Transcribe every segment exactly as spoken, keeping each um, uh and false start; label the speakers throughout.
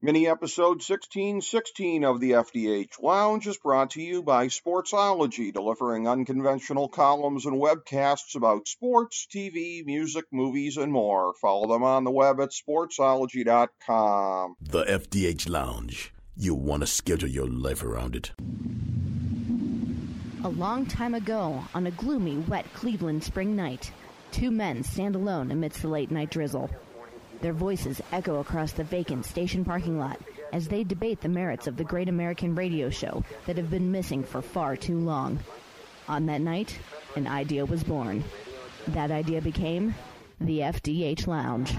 Speaker 1: Mini episode sixteen sixteen of the F D H Lounge is brought to you by Sportsology, delivering unconventional columns and webcasts about sports, T V, music, movies, and more. Follow them on the web at sportsology dot com.
Speaker 2: The F D H Lounge. You want to schedule your life around it.
Speaker 3: A long time ago, on a gloomy, wet Cleveland spring night, two men stand alone amidst the late-night drizzle. Their voices echo across the vacant station parking lot as they debate the merits of the great American radio show that have been missing for far too long. On that night, an idea was born. That idea became the F D H Lounge.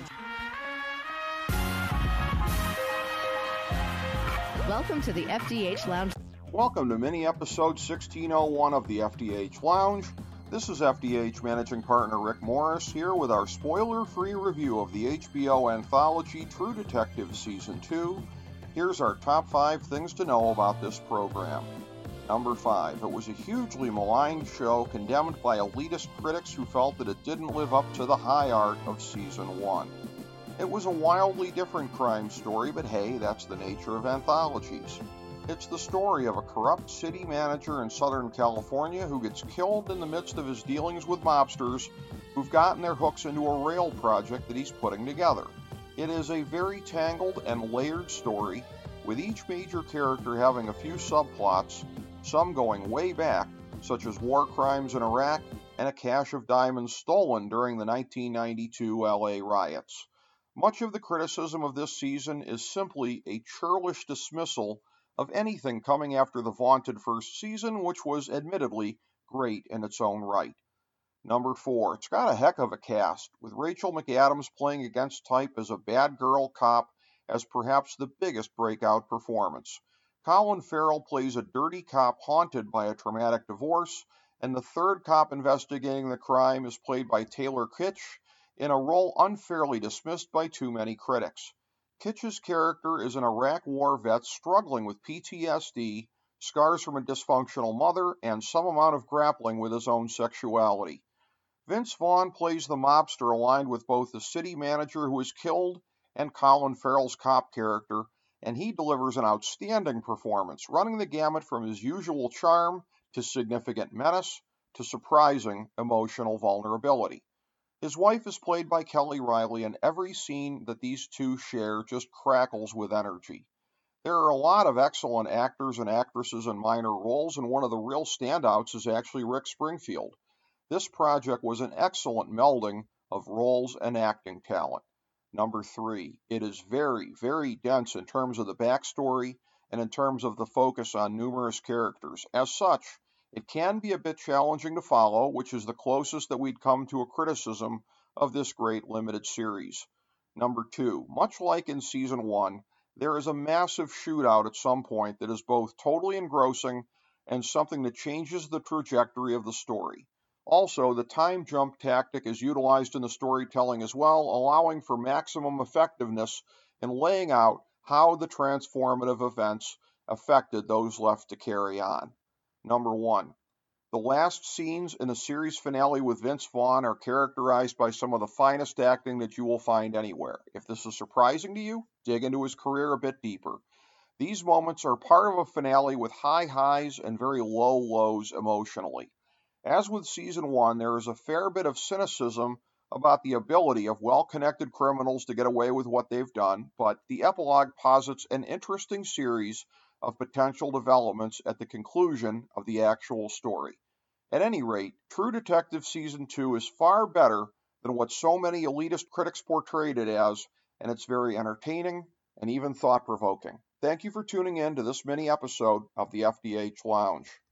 Speaker 3: Welcome to the F D H Lounge.
Speaker 1: Welcome to mini episode sixteen oh one of the F D H Lounge. This is F D H Managing Partner Rick Morris here with our spoiler-free review of the H B O anthology True Detective Season two. Here's our top five things to know about this program. Number five, it was a hugely maligned show condemned by elitist critics who felt that it didn't live up to the high art of Season one. It was a wildly different crime story, but hey, that's the nature of anthologies. It's the story of a corrupt city manager in Southern California who gets killed in the midst of his dealings with mobsters who've gotten their hooks into a rail project that he's putting together. It is a very tangled and layered story, with each major character having a few subplots, some going way back, such as war crimes in Iraq and a cache of diamonds stolen during the nineteen ninety-two L A riots. Much of the criticism of this season is simply a churlish dismissal of anything coming after the vaunted first season, which was admittedly great in its own right. Number four, it's got a heck of a cast, with Rachel McAdams playing against type as a bad girl cop as perhaps the biggest breakout performance. Colin Farrell plays a dirty cop haunted by a traumatic divorce, and the third cop investigating the crime is played by Taylor Kitsch in a role unfairly dismissed by too many critics. Kitsch's character is an Iraq War vet struggling with P T S D, scars from a dysfunctional mother, and some amount of grappling with his own sexuality. Vince Vaughn plays the mobster aligned with both the city manager who is killed and Colin Farrell's cop character, and he delivers an outstanding performance, running the gamut from his usual charm to significant menace to surprising emotional vulnerability. His wife is played by Kelly Riley, and every scene that these two share just crackles with energy. There are a lot of excellent actors and actresses in minor roles, and one of the real standouts is actually Rick Springfield. This project was an excellent melding of roles and acting talent. Number three, it is very, very dense in terms of the backstory and in terms of the focus on numerous characters. As such, it can be a bit challenging to follow, which is the closest that we'd come to a criticism of this great limited series. Number two, much like in Season one, there is a massive shootout at some point that is both totally engrossing and something that changes the trajectory of the story. Also, the time jump tactic is utilized in the storytelling as well, allowing for maximum effectiveness in laying out how the transformative events affected those left to carry on. Number one, the last scenes in the series finale with Vince Vaughn are characterized by some of the finest acting that you will find anywhere. If this is surprising to you, dig into his career a bit deeper. These moments are part of a finale with high highs and very low lows emotionally. As with Season one, there is a fair bit of cynicism about the ability of well-connected criminals to get away with what they've done, but the epilogue posits an interesting series of potential developments at the conclusion of the actual story. At any rate, True Detective Season two is far better than what so many elitist critics portrayed it as, and it's very entertaining and even thought-provoking. Thank you for tuning in to this mini episode of the F D H Lounge.